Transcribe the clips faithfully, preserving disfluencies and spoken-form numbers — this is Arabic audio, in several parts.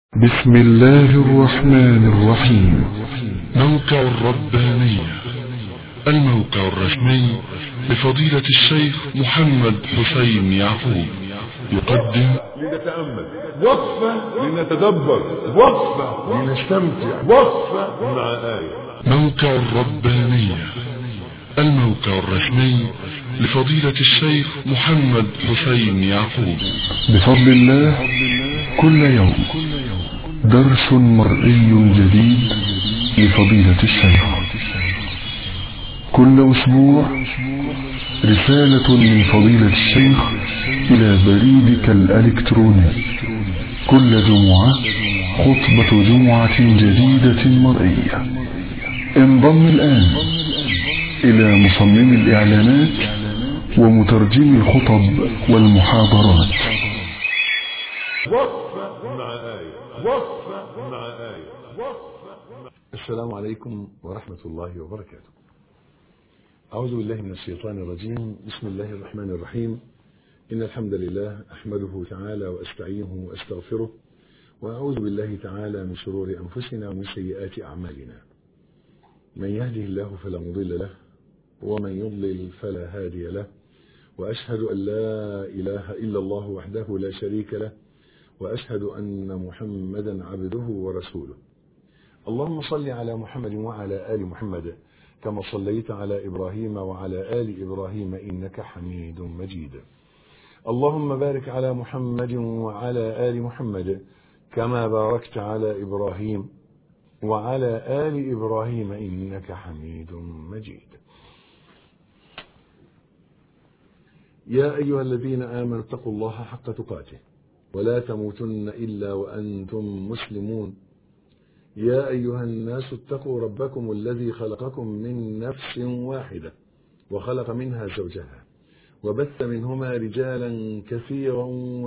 بسم الله الرحمن الرحيم. موقع الربانية، الموقع الرسمي لفضيلة الشيخ محمد حسين يعقوب، يقدم لنتأمل، وقفة لنتدبر، وقفة لنستمتع، وقفة مع آية. موقع الربانية، الموقع الرسمي لفضيلة الشيخ محمد حسين يعقوب. بفضل الله كل يوم درس مرئي جديد لفضيلة الشيخ. كل أسبوع رسالة من فضيلة الشيخ إلى بريدك الإلكتروني. كل جمعة خطبة جمعة جديدة مرئية. انضم الآن إلى مصمم الإعلانات ومترجم الخطب والمحاضرات. وقفة مع آية، وقفة مع آية، وقفة مع... السلام عليكم ورحمة الله وبركاته. أعوذ بالله من الشيطان الرجيم. بسم الله الرحمن الرحيم. إن الحمد لله أحمده تعالى وأستعينه وأستغفره، وأعوذ بالله تعالى من شرور أنفسنا ومن سيئات أعمالنا. من يهده الله فلا مضل له، ومن يضلل فلا هادي له، وأشهد أن لا إله إلا الله وحده لا شريك له، وأشهد أن محمدا عبده ورسوله. اللهم صل على محمد وعلى آل محمد كما صليت على إبراهيم وعلى آل إبراهيم إنك حميد مجيد. اللهم بارك على محمد وعلى آل محمد كما باركت على إبراهيم وعلى آل إبراهيم إنك حميد مجيد. يا أيها الذين آمنوا اتقوا الله حق تقاته ولا تموتن إلا وأنتم مسلمون. يا أيها الناس اتقوا ربكم الذي خلقكم من نفس واحدة وخلق منها زوجها وبث منهما رجالا كثيرا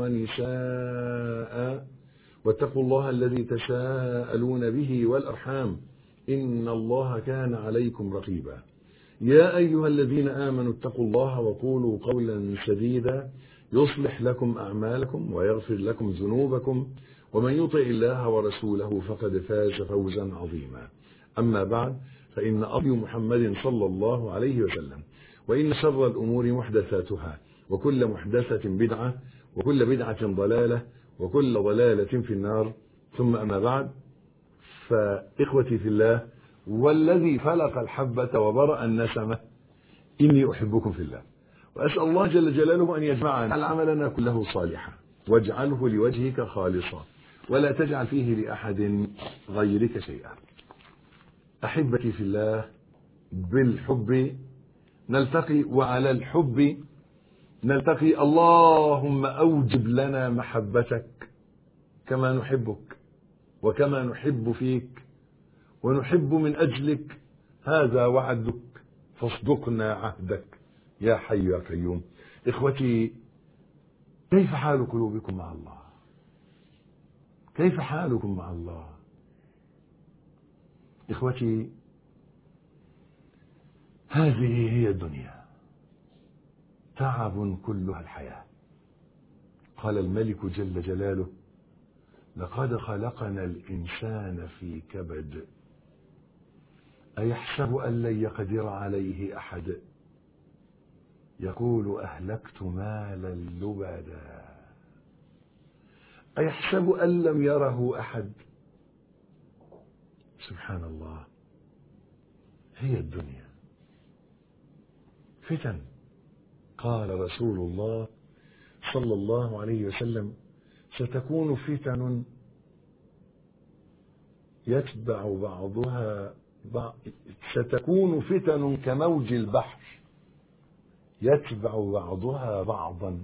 ونساء، واتقوا الله الذي تساءلون به والأرحام إن الله كان عليكم رقيبا. يا أيها الذين آمنوا اتقوا الله وقولوا قولا سديدا يصلح لكم أعمالكم ويغفر لكم ذنوبكم، ومن يطع الله ورسوله فقد فاز فوزا عظيما. أما بعد، فإن أبي محمد صلى الله عليه وسلم وإن شر الأمور محدثاتها، وكل محدثة بدعة، وكل بدعة ضلالة، وكل ضلالة في النار. ثم أما بعد، فإخوتي في الله والذي فلق الحبة وبرأ النسمة، إني أحبكم في الله، وأسأل الله جل جلاله أن يجمعنا عملنا كله صالحا واجعله لوجهك خالصا، ولا تجعل فيه لأحد غيرك شيئا. أحبتي في الله، بالحب نلتقي وعلى الحب نلتقي. اللهم أوجب لنا محبتك كما نحبك وكما نحب فيك ونحب من أجلك، هذا وعدك فاصدقنا عهدك يا حي يا قيوم. إخوتي، كيف حال قلوبكم مع الله؟ كيف حالكم مع الله؟ إخوتي، هذه هي الدنيا، تعب كلها الحياة. قال الملك جل جلاله: لقد خلقنا الإنسان في كبد، أيحسب أن لن يقدر عليه أحد، يقول أهلكت مالا لبدا، أيحسب أن لم يره أحد. سبحان الله، هي الدنيا فتن. قال رسول الله صلى الله عليه وسلم: ستكون فتن يتبع بعضها بعض، ستكون فتن كموج البحر يتبع بعضها بعضا.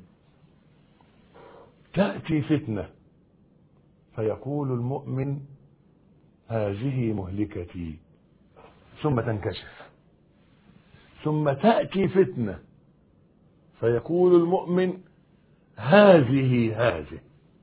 تأتي فتنة فيقول المؤمن: هذه مهلكتي، ثم تنكشف. ثم تأتي فتنة فيقول المؤمن: هذه هذه.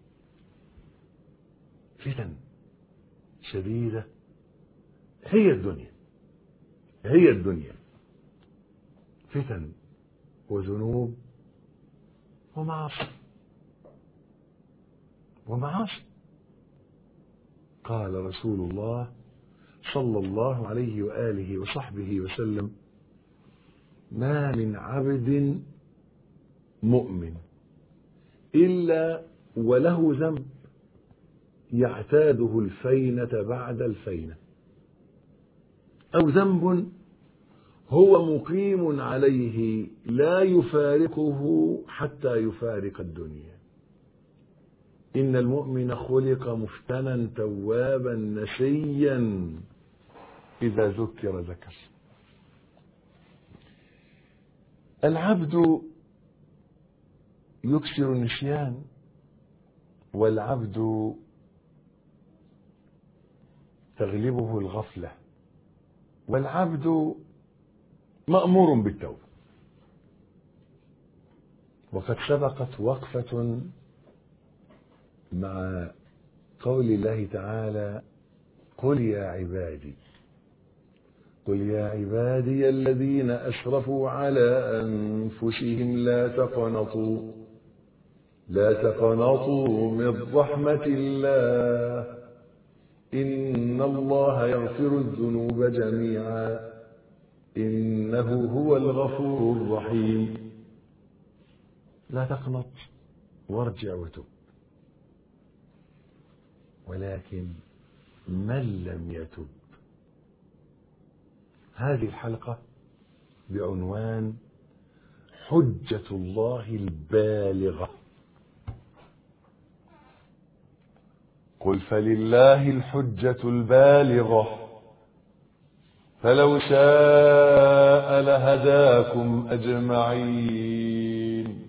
فتن شديدة، هي الدنيا، هي الدنيا فتن وذنوب ومعاصي ومعاصي. قال رسول الله صلى الله عليه وآله وصحبه وسلم: ما من عبد مؤمن إلا وله ذنب يعتاده الفينة بعد الفينة، أو ذنب هو مقيم عليه لا يفارقه حتى يفارق الدنيا. إن المؤمن خلق مفتنا توابا نسيا إذا ذكر ذكر. العبد يكثر النسيان، والعبد تغلبه الغفلة، والعبد مأمور بالتوبة. وقد سبقت وقفة مع قول الله تعالى: قل يا عبادي قل يا عبادي الذين أسرفوا على أنفسهم لا تقنطوا لا تقنطوا من رحمة الله إن الله يغفر الذنوب جميعا إنه هو الغفور الرحيم. لا تقنط وارجع وتب. ولكن من لم يتب، هذه الحلقة بعنوان حجة الله البالغة. قل فلله الحجة البالغة فلو شاء لهداكم أجمعين.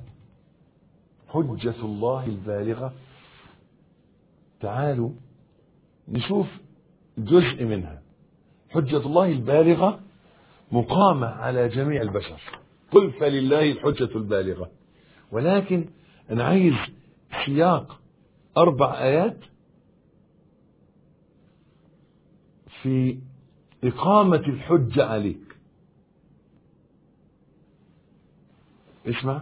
حجة الله البالغة، تعالوا نشوف جزء منها. حجة الله البالغة مقامة على جميع البشر. قل فلله الحجة البالغة، ولكن أنا عايز سياق أربع آيات في إقامة الحجة عليك. اسمع،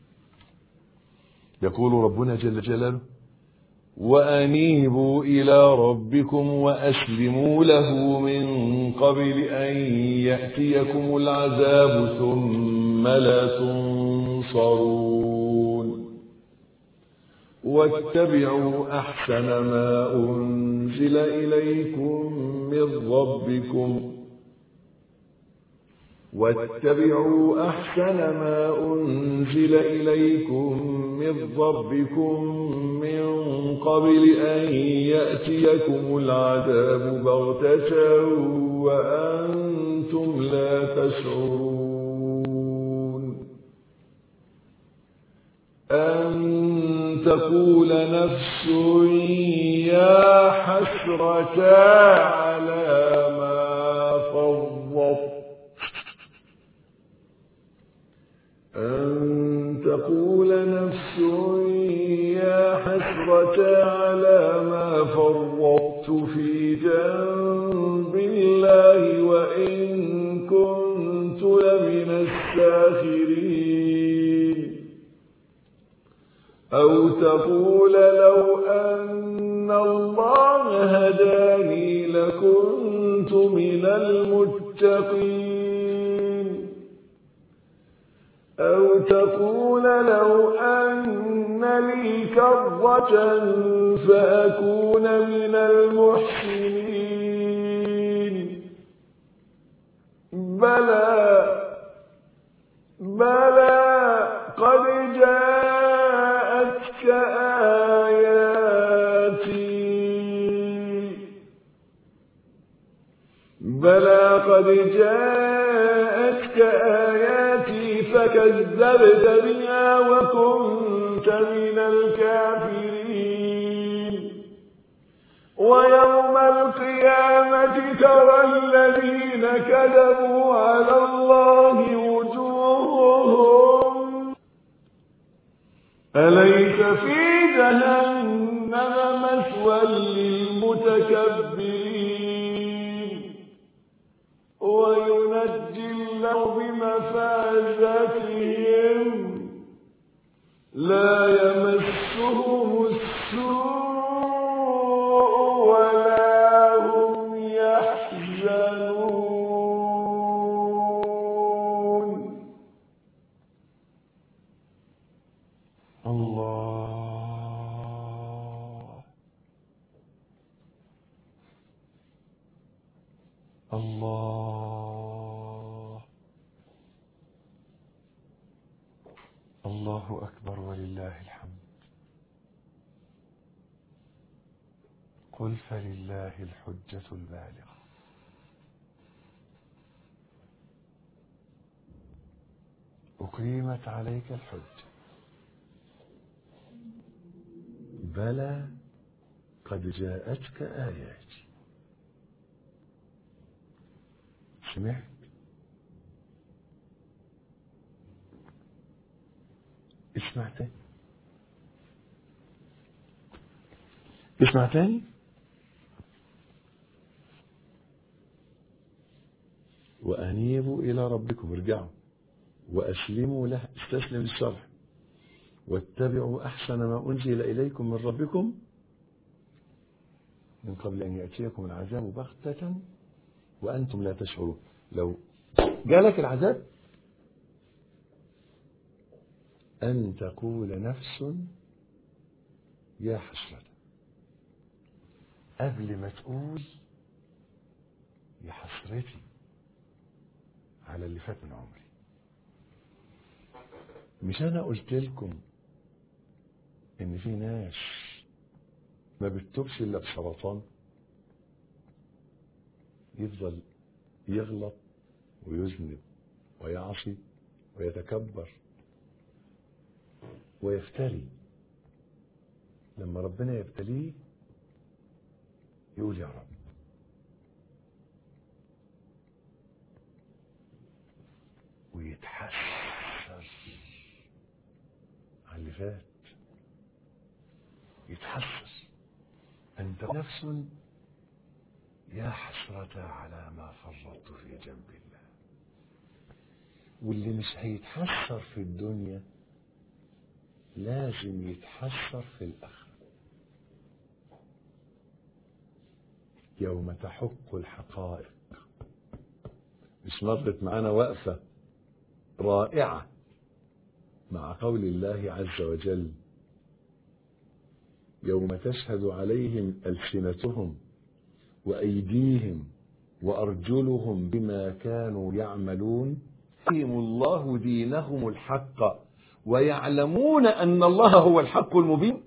يقول ربنا جل جلاله: وأنيبوا إلى ربكم وأسلموا له من قبل أن يأتيكم العذاب ثم لا تنصرون واتبعوا أحسن ما أنزل إليكم من ربكم واتبعوا أحسن ما أنزل إليكم من ربكم من قبل أن يأتيكم العذاب بغتة وأنتم لا تشعرون أن تقول نفس يا حسرة على ما فرطت أن تقول نفس يا حسرة على ما فرطت في جنب الله وإن كنت لمن الساخرين أو تقول لو أن الله هداني لكنت من المتقين أو تقول لو أن لي كرة فأكون من المحسنين بلى بلى قد جاءتك آياتي بلى قد جاءتك آياتي فكذبت بها وكنت من الكافرين ويوم القيامة ترى الذين كذبوا على الله وجوههم أليس في جهنم مثوى للمتكبرين وينجي الله بمفازتهم لا يمسهم السوء الله الله أكبر ولله الحمد. قل فلله الحجة البالغة. أقيمت عليك الحجة. بلى قد جاءتك آياتي. سمعت؟ اسمع تاني، اسمع تاني. وأنيبوا إلى ربكم، ارجعوا وأسلموا له، استسلم للشرع، واتبعوا أحسن ما أنزل إليكم من ربكم من قبل أن يأتيكم العذاب بغتة وأنتم لا تشعرون. لو جالك العذاب أن تقول نفس يا حسرة، قبل ما تقول يا حسرتي على اللي فات من عمري. مش أنا قلت لكم إن في ناس ما بتتوبش إلا بسرطان؟ يفضل يغلط ويذنب ويعصي ويتكبر ويفتري، لما ربنا يبتليه يقول يا رب. ويتحسر على اللي فات، يتحسر. أنت نفس يا حسرة على ما فرطت في جنب الله. واللي مش هيتحسر في الدنيا لازم يتحسر في الآخرة. يوم تحق الحقائق. مش مرت معانا وقفة رائعة مع قول الله عز وجل يوم تشهد عليهم ألسنتهم وأيديهم وأرجلهم بما كانوا يعملون يهديهم الله دينهم الحق ويعلمون أن الله هو الحق المبين.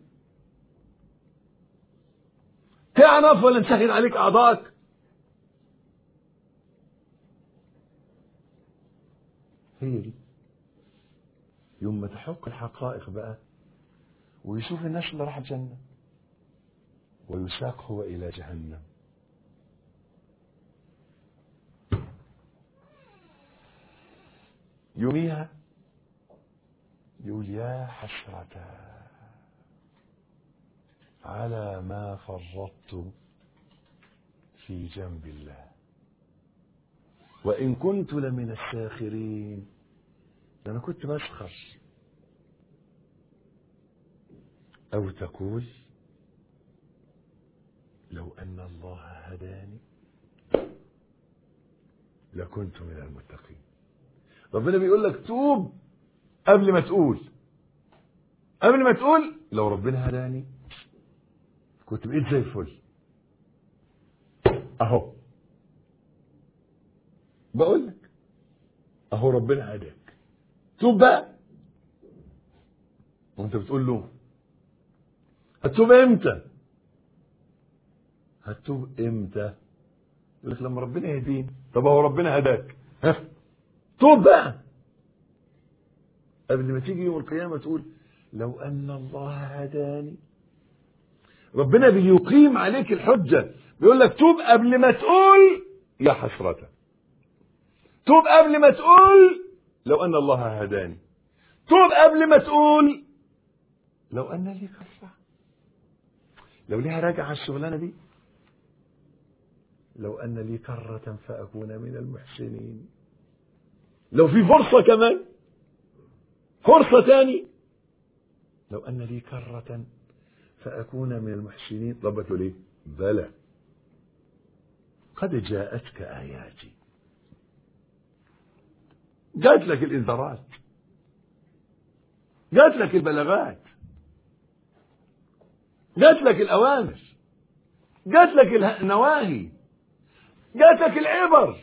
تعرف ولا انتهت عليك أعضاءك؟ هي دي يوم ما تحق الحقائق بقى، ويشوف الناس اللي راح الجنة ويساق هو إلى جهنم. يوميها يقول يا حسرة على ما فرطت في جنب الله وإن كنت لمن الساخرين. أنا كنت بسخر. أو تقول لو أن الله هداني لكنت من المتقين. ربنا بيقول لك توب قبل ما تقول، قبل ما تقول لو ربنا هداني كنت بقيت زي الفل. اهو بقول لك اهو ربنا هداك، توب بقى. وانت بتقول له هتوب امتى؟ هتوب امتى؟ يقول لك لما ربنا يهديني. طب هو ربنا هداك، ها توب بقى قبل ما تيجي يوم القيامة تقول لو أن الله هداني. ربنا بيقيم عليك الحجة، بيقول لك توب قبل ما تقول يا حسرة، توب قبل ما تقول لو أن الله هداني، توب قبل ما تقول لو أن لي كرة، لو ليها راجعة الشغلانة دي، لو أن لي كرة فأكون من المحسنين. لو في فرصة كمان، فرصة تاني، لو أن لي كرة فأكون من المحسنين. ربك يقول إيه؟ بلى قد جاءتك آياتي. جات لك الإنذارات، جات لك البلاغات، جات لك الأوامر، جات لك النواهي. جاتك العبر.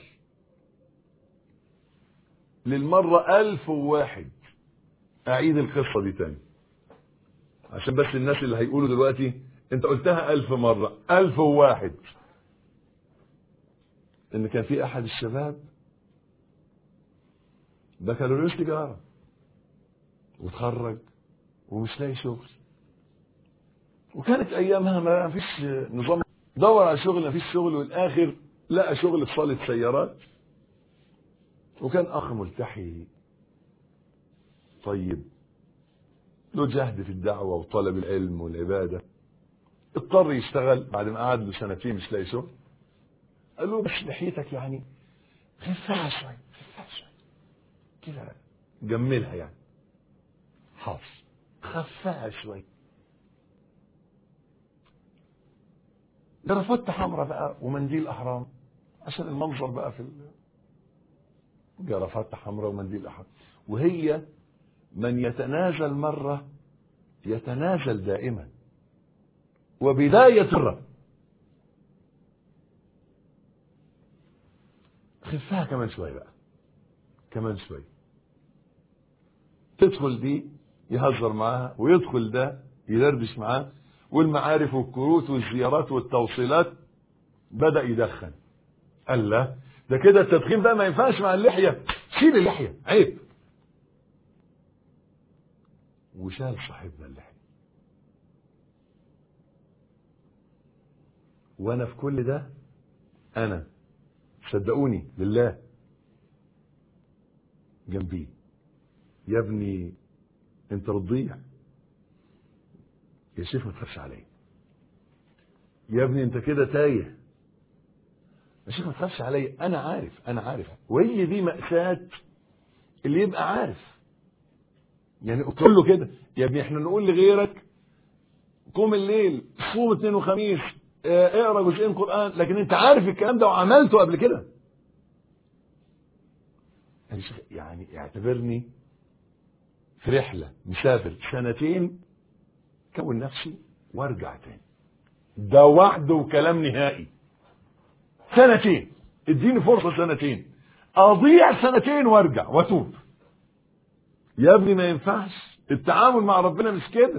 للمرة ألف وواحد أعيد القصة دي تاني عشان بس الناس اللي هيقولوا دلوقتي انت قلتها ألف مرة. ألف وواحد. ان كان في احد الشباب بكالوريوس تجارة وتخرج ومش لاقي شغل، وكانت ايامها ما فيش نظام، دور على شغل ما فيش شغل، والاخر لقى شغل في صالة سيارات، وكان اخ ملتحي طيب له جهد في الدعوة وطلب العلم والعبادة. اضطر يشتغل بعد ما قعد له سنتين مش لاقي شغل. قال له بس لحيتك يعني خفها شوي، خفها شوي كده، جملها يعني. حاضر، خفها شوي. جرافته حمراء بقى ومنديل احرام عشان المنظر بقى في ال... جرافته حمراء ومنديل احرام. وهي من يتنازل مرة يتنازل دائما، وبداية مرة. خفها كمان شوي بقى، كمان شوي. تدخل دي يهزر معاها، ويدخل ده يدردش معاه، والمعارف والكروت والزيارات والتوصيلات. بدأ يدخن. قال لا ده كده التدخين بقى ما ينفعش مع اللحية، شيل اللحية عيب. وشال صاحبنا اللحية. وانا في كل ده انا صدقوني بالله جنبي، يا ابني انت بتضيع، يا شيخ ما تخافش عليا، يا ابني انت كده تايه، يا شيخ ما تخافش عليا، انا عارف انا عارف. وهي دي مأساة اللي يبقى عارف. يعني قلت له كده يا ابني احنا نقول لغيرك قوم الليل صوم اثنين وخميس اه اقرا جزئين قرآن، لكن انت عارف الكلام ده وعملته قبل كده. يعني اعتبرني في رحلة مسافر سنتين كون نفسي وارجع تاني، ده وحده كلام نهائي. سنتين، اديني فرصة سنتين، اضيع سنتين وارجع واتوب. يا ابني ما ينفعش، التعامل مع ربنا مش كده.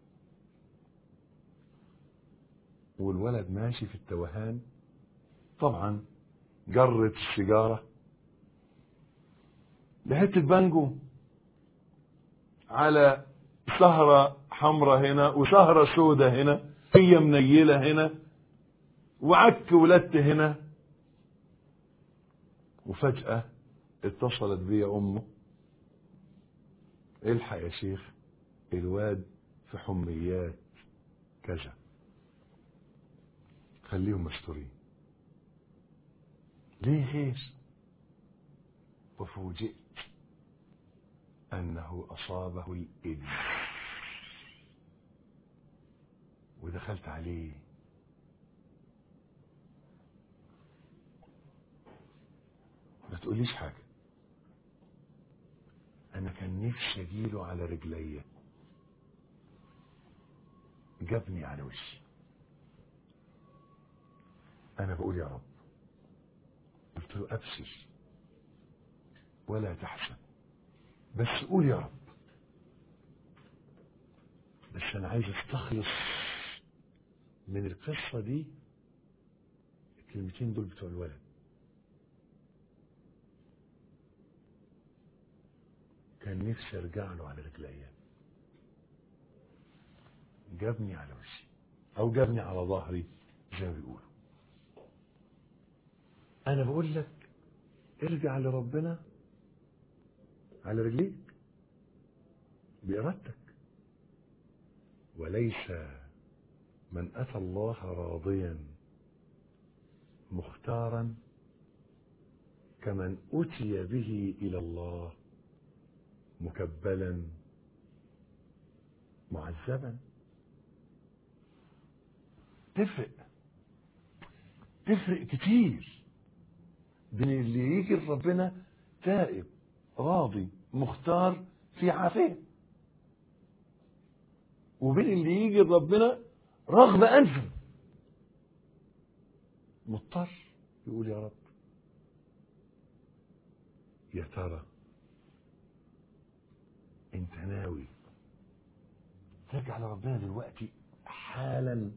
والولد ماشي في التوهان، طبعا جرت السيجارة لحتة بانجو على سهرة حمراء هنا وسهرة سودة هنا، هي منيلة هنا وعك ولدت هنا. وفجأة اتصلت بي امه، الحق يا شيخ الواد في حميات كذا، خليهم مستورين. ليه خير؟ وفوجئت انه اصابه الايدز. ودخلت عليه ما تقوليش حاجة، انا كان نفسي اجيله على رجليا، جابني على وشي. انا بقول يا رب، قلت له ابشر ولا تحزن، بس قول يا رب. بس انا عايز استخلص من القصة دي الكلمتين دول بتوع الولد. كان نفسي ارجع له على رجليا، جابني على وشي او جابني على ظهري زي ما بيقولوا. انا بقول لك ارجع لربنا على رجليك بإرادتك، وليس من أتى الله راضيا مختارا كمن أتي به إلى الله مكبلا معذبا. تفرق تفرق كتير بين اللي يجي لربنا تائب راضي مختار في عافية، وبين اللي يجي لربنا رغم أنفه مضطر يقول يا رب يا ترى انت ناوي ترجع لربنا دلوقتي حالا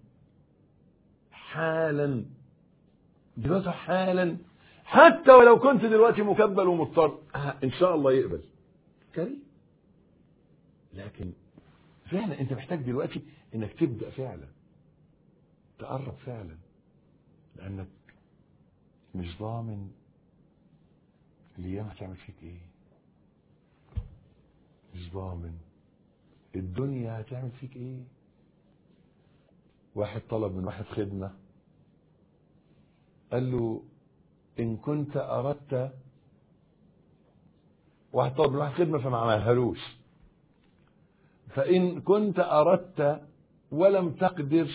حالا دلوقتي حالا، حتى ولو كنت دلوقتي مكبل ومضطر ان شاء الله يقبل كريم. لكن فعلا انت محتاج دلوقتي انك تبدأ فعلا تقرب فعلا، لانك مش ضامن الايام هتعمل فيك ايه، مش ضامن الدنيا هتعمل فيك ايه. واحد طلب من واحد خدمة، قال له ان كنت اردت، واحد طلب من واحد خدمة فما عملهالوش، فان كنت اردت ولم تقدر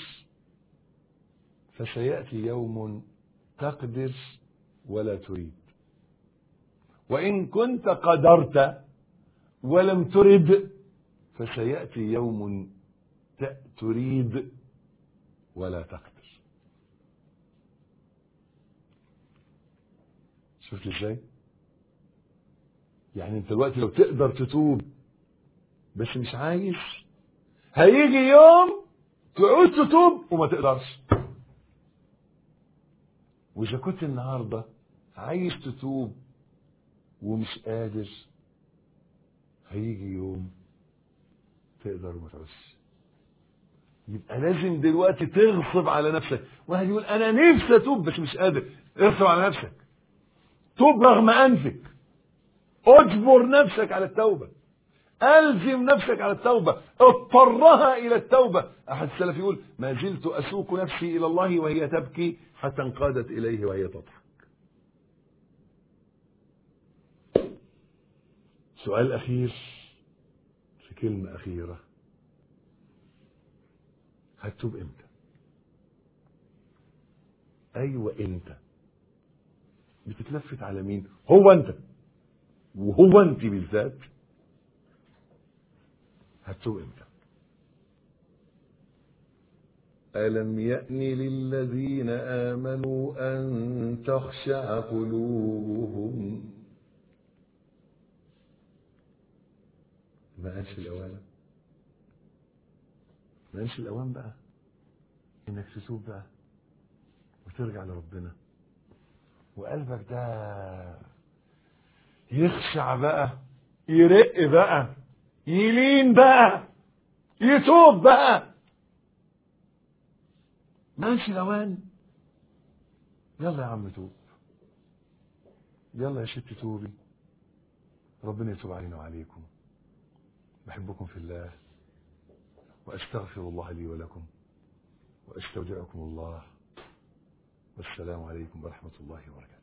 فسيأتي يوم تقدر ولا تريد، وإن كنت قدرت ولم ترد فسيأتي يوم تريد ولا تقدر. شفت ازاي؟ يعني انت دلوقتي لو تقدر تتوب بس مش عايز، هيجي يوم تعود تتوب وما تقدرش. وإذا كنت النهاردة عايز تتوب ومش قادر، هيجي يوم تقدر وما تقدرش. يبقى لازم دلوقتي تغصب على نفسك. واحد يقول أنا نفسي أتوب بس مش قادر، اغصب على نفسك، توب رغم أنفك، اجبر نفسك على التوبة، ألزم نفسك على التوبة، اضطرها إلى التوبة. أحد السلف يقول ما زلت أسوق نفسي إلى الله وهي تبكي حتى انقادت إليه وهي تضحك. سؤال أخير في كلمة أخيرة، هتتوب إمتى؟ أيوة أنت بتتلفت على مين؟ هو أنت، وهو أنت بالذات. هتتوب إمتى؟ ألم يأن للذين آمنوا أن تخشع قلوبهم. ما قالش الأوان، ما قالش الأوان بقى إنك تتوب بقى وترجع لربنا، وقلبك ده يخشع بقى، يرق بقى، يلين بقى، يتوب بقى. ما قالش الأوان. يلا يا عم توب، يلا يا ست توبي، ربنا يتوب علينا وعليكم. بحبكم في الله، وأستغفر الله لي ولكم، وأستودعكم الله، والسلام عليكم ورحمة الله وبركاته.